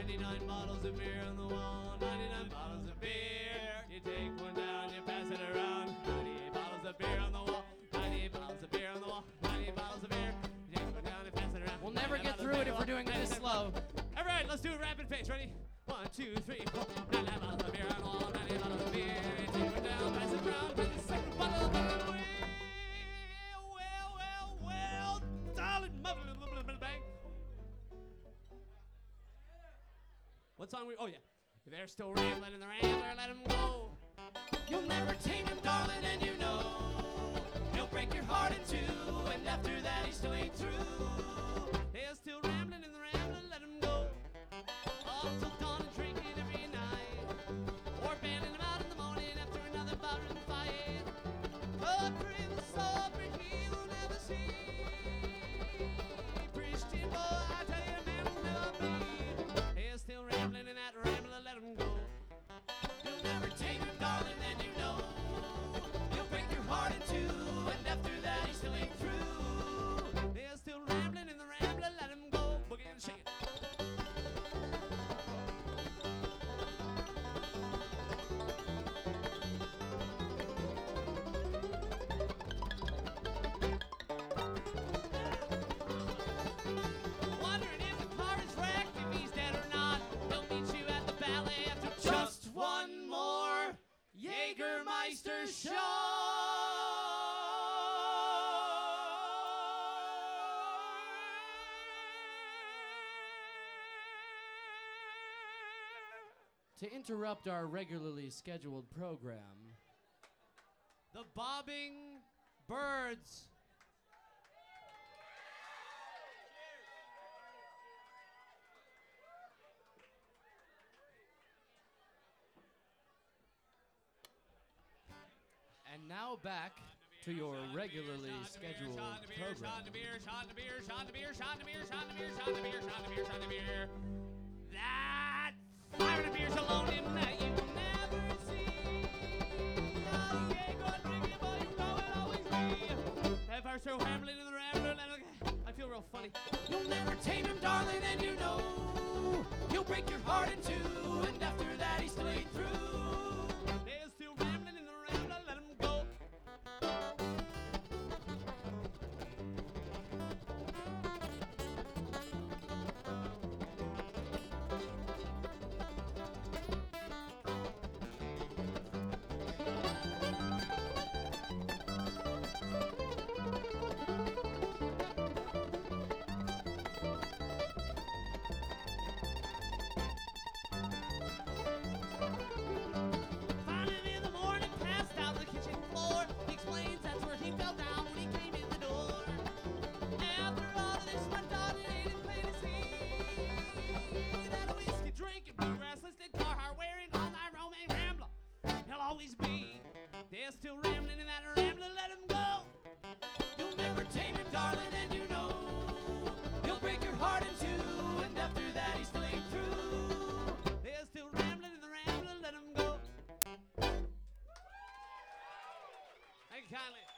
99 bottles of beer on the wall, 99 bottles of beer. You take one down, you pass it around. 98 bottles of beer on the wall, 98 bottles of beer on the wall, 98 bottles of beer. You take one down and pass it around. We'll never get through it if we're doing it this slow. All right, let's do it rapid pace. Ready? 1, 2, 3, 4. 99 bottles of beer on the wall, 98 bottles of beer. You take one down, pass it around. To the second bottle of beer. Well, darling, bang. What song we? Oh yeah. They're still rambling in the rambler, let them go. You'll never tame him, darling, and you know he'll break your heart in two, and after that he still ain't through. They're still rambling in the rambler, let them go. Up till dawn and drinking every night, or bailing them out in the morning after another bout and fight. A prince sober he will never see. Christian boy, I tell you, man will never be. They're still rambling in that rambler, let them go. You'll never tame him, darling, and you know he'll break your heart in two, and after that he still ain't through. They're still rambling in the rambler, let them go. Boogie and shake it. Wondering if the car is wrecked, if he's dead or not. He'll meet you at the ballet after Just one more Jägermeister To interrupt our regularly scheduled program, The Bobbing Birds. and now back to your regularly scheduled program. That 500 beers alone in that you never see. Oh, yeah, go and drink it, boy, you know it always be. If I was so rambling in the rambler, I feel real funny. You'll never tame him, darling, and you know he'll break your heart in two, and after that he still ain't through. They're still rambling in the rambler, let them go. Finally in the morning, passed out on the kitchen floor. He explains that's where he fell down when he came in the door. After all of this, my daughter ain't plain to see that a whiskey drinking, bluegrass listed, Carhartt wearing, all night roaming rambler. He'll always be. They're still rambling in that rambler, let him go. You'll never tame him, darling, and you know he'll break your heart in two, and after that he still ain't through. They're still rambling in the rambler, let him go. Thank you kindly.